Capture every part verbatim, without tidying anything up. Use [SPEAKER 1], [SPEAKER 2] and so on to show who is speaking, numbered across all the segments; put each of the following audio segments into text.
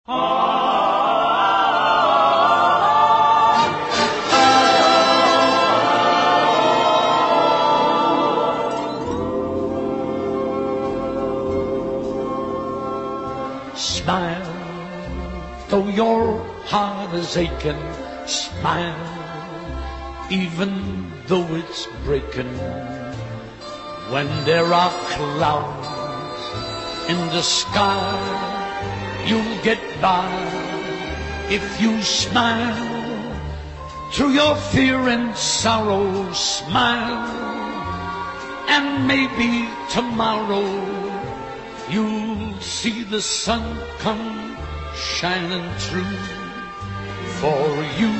[SPEAKER 1] Smile, though your heart is aching. Smile, even though it's breaking. When there are clouds in the sky, you'll get by if you smile. Through your fear and sorrow, smile, and maybe tomorrow you'll see the sun come shining through for you.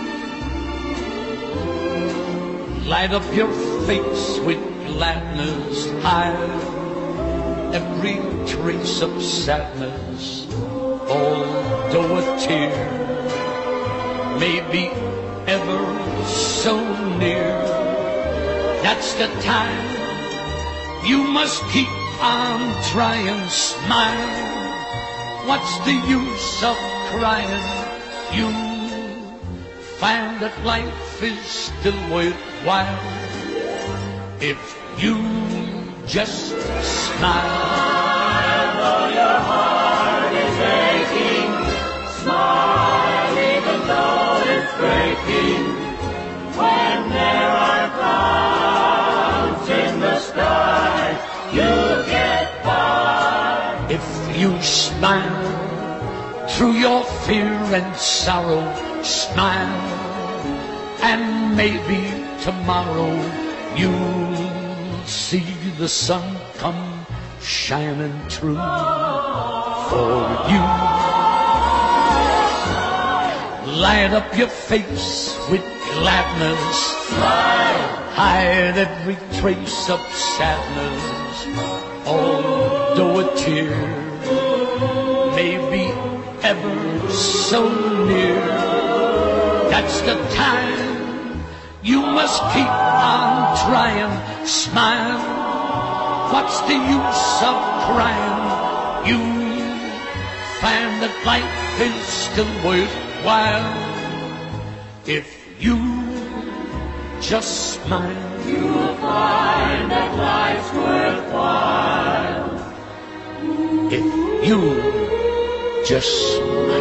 [SPEAKER 1] Light up your face with gladness, hide every trace of sadness. Although a tear may be ever so near, that's the time you must keep on trying. Smile, what's the use of crying? You find that life is still worthwhile if you just smile.
[SPEAKER 2] Though your heart is aching, smile even though it's breaking. When there are clouds in the sky, you'll get by
[SPEAKER 1] if you smile. Through your fear and sorrow, smile, and maybe tomorrow you'll see the sun come shining through for you. Light up your face with gladness,
[SPEAKER 2] smile,
[SPEAKER 1] hide every trace of sadness. Although a tear may be ever so near, that's the time you must keep on trying. Smile, what's the use of crying? You find that life is still worthwhile if you just smile.
[SPEAKER 2] You'll find that life's worthwhile
[SPEAKER 1] if you just smile.